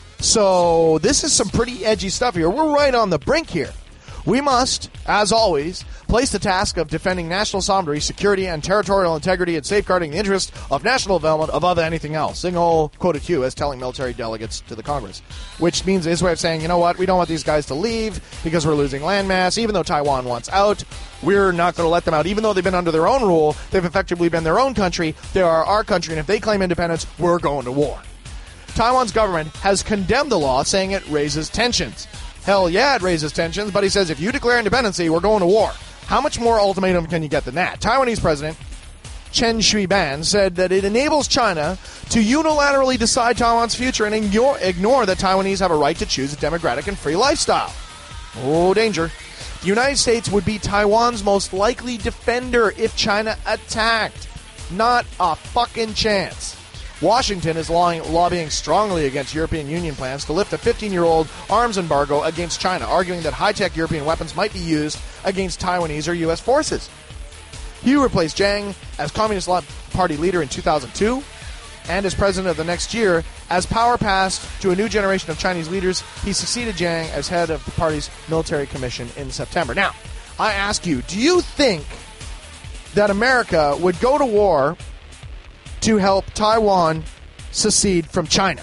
So this is some pretty edgy stuff here. We're right on the brink here. We must, as always, place the task of defending national sovereignty, security, and territorial integrity and safeguarding the interest of national development above anything else. Singh quoted Hugh as telling military delegates to the Congress, which means his way of saying, you know what, we don't want these guys to leave because we're losing landmass. Even though Taiwan wants out, we're not going to let them out. Even though they've been under their own rule, they've effectively been their own country. They are our country, and if they claim independence, we're going to war. Taiwan's government has condemned the law, saying it raises tensions. Hell yeah, it raises tensions, but he says if you declare independence, we're going to war. How much more ultimatum can you get than that? Taiwanese President Chen Shui-bian said that it enables China to unilaterally decide Taiwan's future and ignore that Taiwanese have a right to choose a democratic and free lifestyle. Oh, danger. The United States would be Taiwan's most likely defender if China attacked. Not a fucking chance. Washington is lobbying strongly against European Union plans to lift a 15-year-old arms embargo against China, arguing that high-tech European weapons might be used against Taiwanese or U.S. forces. Hu replaced Jiang as Communist Party leader in 2002 and as president of the next year. As power passed to a new generation of Chinese leaders, he succeeded Jiang as head of the party's military commission in September. Now, I ask you, do you think that America would go to war to help Taiwan secede from China?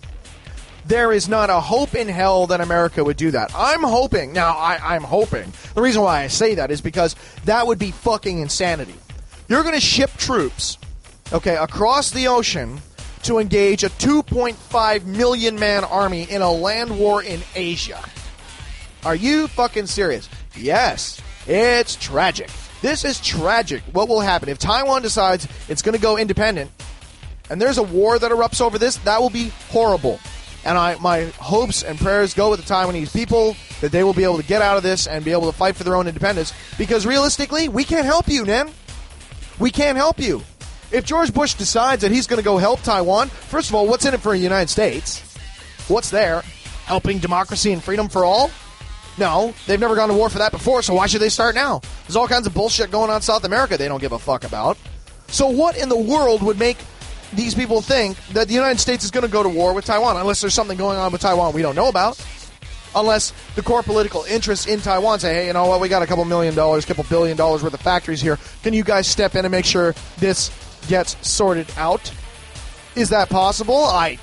There is not a hope in hell that America would do that. I'm hoping. Now, I'm hoping. The reason why I say that is because that would be fucking insanity. You're going to ship troops, across the ocean to engage a 2.5 million man army in a land war in Asia. Are you fucking serious? Yes, it's tragic. This is tragic. What will happen if Taiwan decides it's going to go independent and there's a war that erupts over this? That will be horrible. And my hopes and prayers go with the Taiwanese people that they will be able to get out of this and be able to fight for their own independence, because realistically, we can't help you, man. We can't help you. If George Bush decides that he's going to go help Taiwan, first of all, what's in it for the United States? What's there? Helping democracy and freedom for all? No, they've never gone to war for that before, so why should they start now? There's all kinds of bullshit going on in South America they don't give a fuck about. So what in the world would make these people think that the United States is going to go to war with Taiwan, unless there's something going on with Taiwan we don't know about? Unless the core political interests in Taiwan say, hey, you know what, we got a couple $1 million, couple $1 billion worth of factories here. Can you guys step in and make sure this gets sorted out? Is that possible?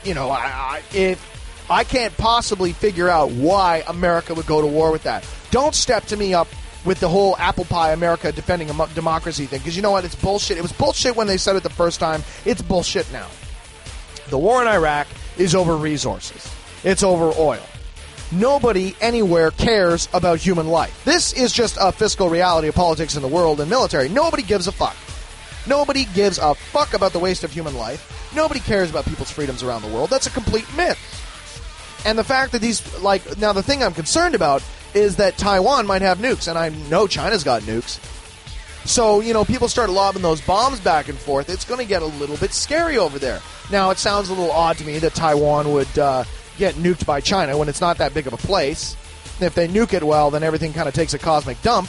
I can't possibly figure out why America would go to war with that. Don't step to me up with the whole apple pie America defending a democracy thing, because you know what? It's bullshit. It was bullshit when they said it the first time. It's bullshit now. The war in Iraq is over resources. It's over oil. Nobody anywhere cares about human life. This is just a fiscal reality of politics in the world and military. Nobody gives a fuck. Nobody gives a fuck about the waste of human life. Nobody cares about people's freedoms around the world. That's a complete myth. And the fact that now the thing I'm concerned about is that Taiwan might have nukes, and I know China's got nukes. So, people start lobbing those bombs back and forth, it's going to get a little bit scary over there. Now, it sounds a little odd to me that Taiwan would get nuked by China when it's not that big of a place. If they nuke it, well, then everything kind of takes a cosmic dump.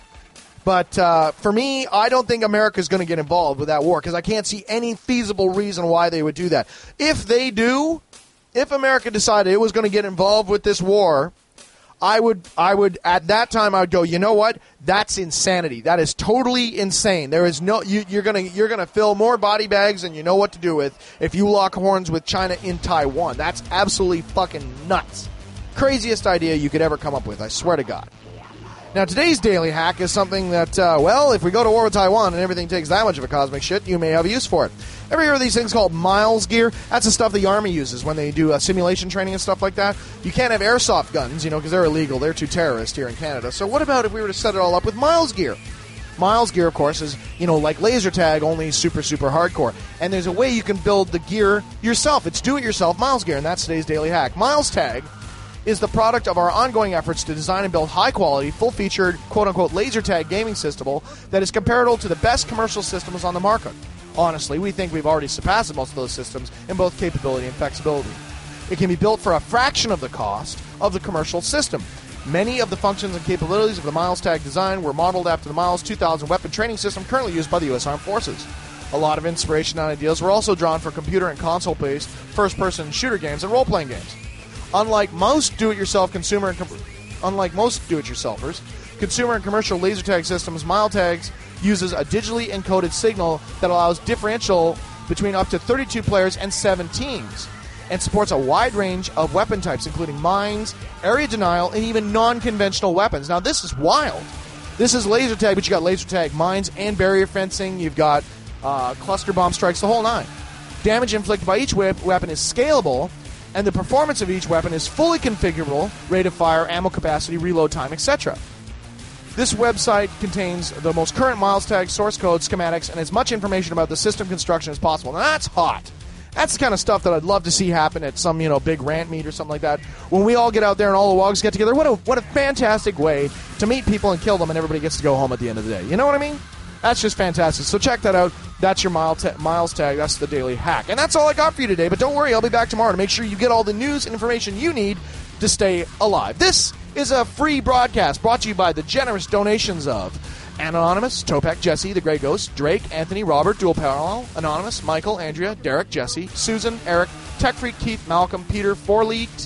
But for me, I don't think America's going to get involved with that war, because I can't see any feasible reason why they would do that. If they do, if America decided it was going to get involved with this war, I would at that time I would go, you know what? That's insanity. That is totally insane. There is no you're gonna fill more body bags than you know what to do with if you lock horns with China in Taiwan. That's absolutely fucking nuts. Craziest idea you could ever come up with, I swear to God. Now, today's daily hack is something that, if we go to war with Taiwan and everything takes that much of a cosmic shit, you may have a use for it. Ever hear of these things called Miles gear? That's the stuff the Army uses when they do simulation training and stuff like that. You can't have airsoft guns, because they're illegal. They're too terrorist here in Canada. So what about if we were to set it all up with Miles gear? Miles gear, of course, is, like laser tag, only super, super hardcore. And there's a way you can build the gear yourself. It's do-it-yourself Miles gear, and that's today's daily hack. Miles Tag is the product of our ongoing efforts to design and build high-quality, full-featured, quote-unquote, laser tag gaming system that is comparable to the best commercial systems on the market. Honestly, we think we've already surpassed most of those systems in both capability and flexibility. It can be built for a fraction of the cost of the commercial system. Many of the functions and capabilities of the Miles Tag design were modeled after the Miles 2000 weapon training system currently used by the U.S. Armed Forces. A lot of inspiration and ideas were also drawn for computer and console-based first-person shooter games and role-playing games. Unlike most do-it-yourselfers, consumer and commercial laser tag systems, Miles Tags uses a digitally encoded signal that allows differential between up to 32 players and 7 teams, and supports a wide range of weapon types, including mines, area denial, and even non-conventional weapons. Now, this is wild. This is laser tag, but you got laser tag mines and barrier fencing. You've got cluster bomb strikes, the whole nine. Damage inflicted by each weapon is scalable, and the performance of each weapon is fully configurable, rate of fire, ammo capacity, reload time, etc. This website contains the most current Miles Tag source code, schematics, and as much information about the system construction as possible. Now, that's hot. That's the kind of stuff that I'd love to see happen at some, big rant meet or something like that. When we all get out there and all the wogs get together, what a fantastic way to meet people and kill them, and everybody gets to go home at the end of the day. You know what I mean? That's just fantastic. So check that out. That's your Miles Tag. That's the Daily Hack. And that's all I got for you today. But don't worry, I'll be back tomorrow to make sure you get all the news and information you need to stay alive. This is a free broadcast brought to you by the generous donations of Anonymous, Topek, Jesse, The Grey Ghost, Drake, Anthony, Robert, Dual Parallel, Anonymous, Michael, Andrea, Derek, Jesse, Susan, Eric, Tech Freak, Keith, Malcolm, Peter, Forleet,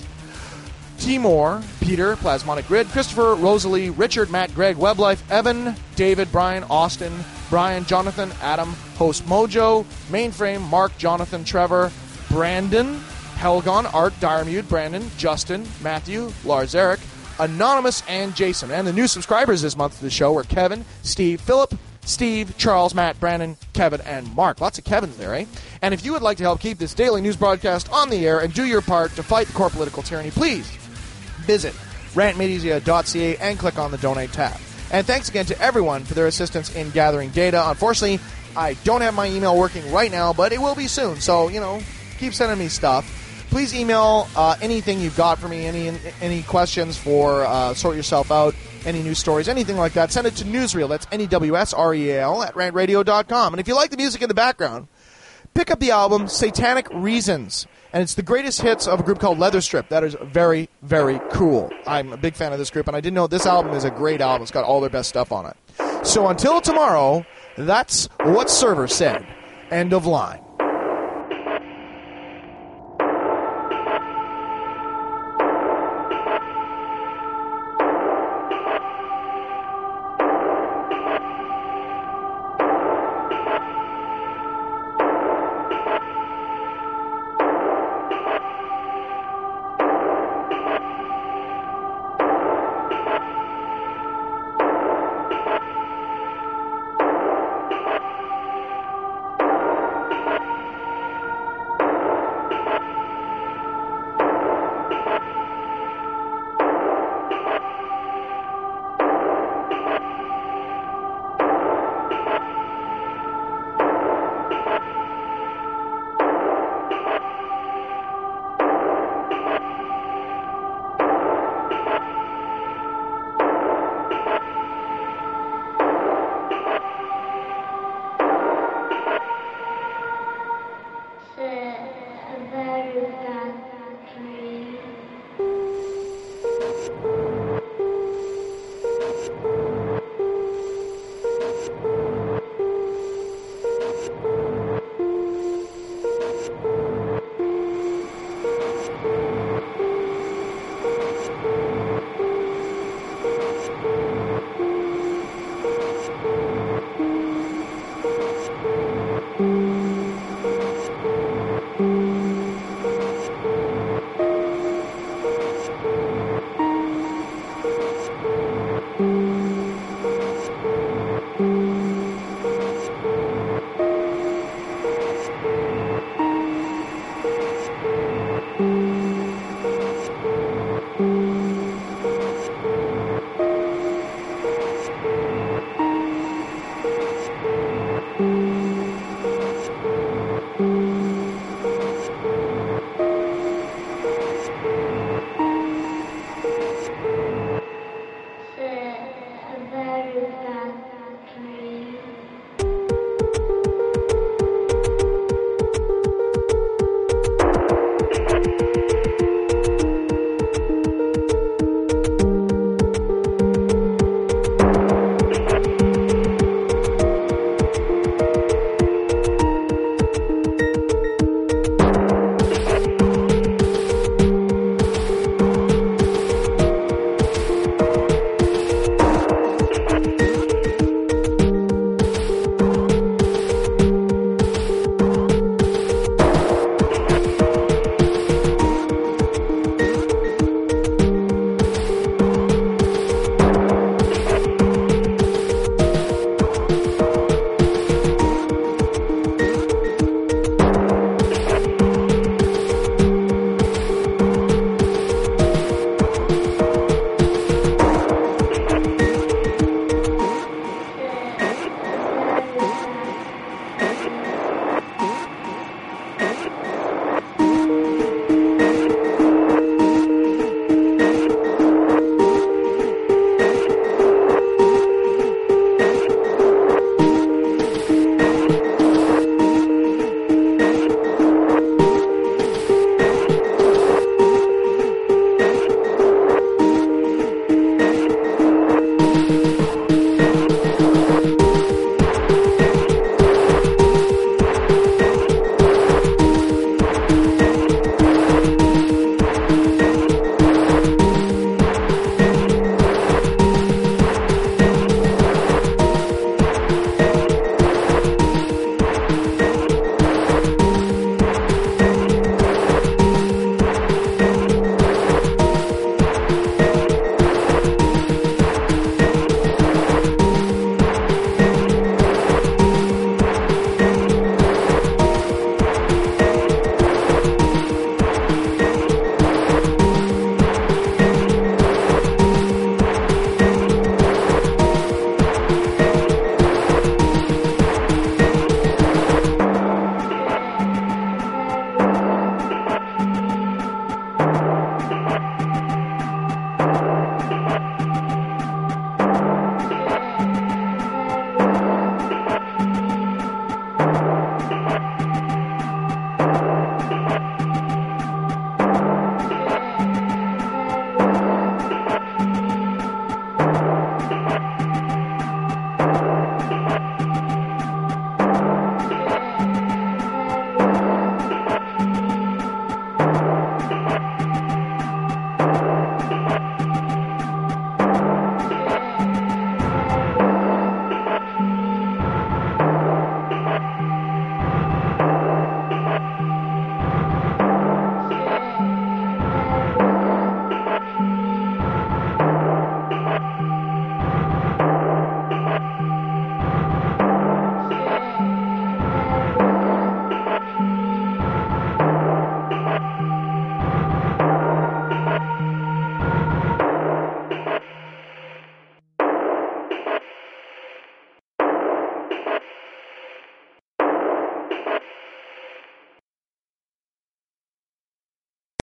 Timor, Peter, Plasmonic Grid, Christopher, Rosalie, Richard, Matt, Greg, Weblife, Evan, David, Brian, Austin, Brian, Jonathan, Adam, Host Mojo, Mainframe, Mark, Jonathan, Trevor, Brandon, Helgon, Art, Diremude, Brandon, Justin, Matthew, Lars Eric, Anonymous, and Jason. And the new subscribers this month to the show were Kevin, Steve, Philip, Steve, Charles, Matt, Brandon, Kevin, and Mark. Lots of Kevins there, eh? And if you would like to help keep this daily news broadcast on the air and do your part to fight the core political tyranny, please visit rantmedia.ca and click on the Donate tab. And thanks again to everyone for their assistance in gathering data. Unfortunately, I don't have my email working right now, but it will be soon. So, keep sending me stuff. Please email anything you've got for me, any questions for Sort Yourself Out, any news stories, anything like that. Send it to Newsreel. That's NEWSREAL at rantradio.com. And if you like the music in the background, pick up the album Satanic Reasons. And it's the greatest hits of a group called Leatherstrip. That is very, very cool. I'm a big fan of this group, and I didn't know this album is a great album. It's got all their best stuff on it. So until tomorrow, that's what Server said. End of line.